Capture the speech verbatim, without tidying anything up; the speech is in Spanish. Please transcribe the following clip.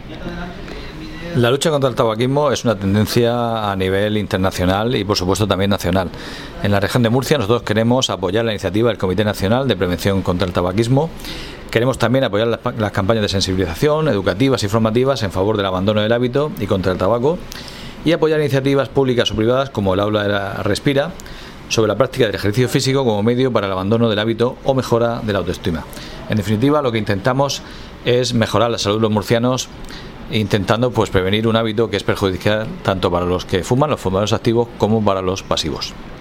La lucha contra el tabaquismo es una tendencia a nivel internacional y por supuesto también nacional. En la región de Murcia nosotros queremos apoyar la iniciativa del Comité Nacional de Prevención contra el Tabaquismo. Queremos también apoyar las, las campañas de sensibilización, educativas y formativas en favor del abandono del hábito y contra el tabaco, y apoyar iniciativas públicas o privadas como el Aula de la Respira sobre la práctica del ejercicio físico como medio para el abandono del hábito o mejora de la autoestima. En definitiva, lo que intentamos es mejorar la salud de los murcianos, intentando pues prevenir un hábito que es perjudicial tanto para los que fuman, los fumadores activos, como para los pasivos.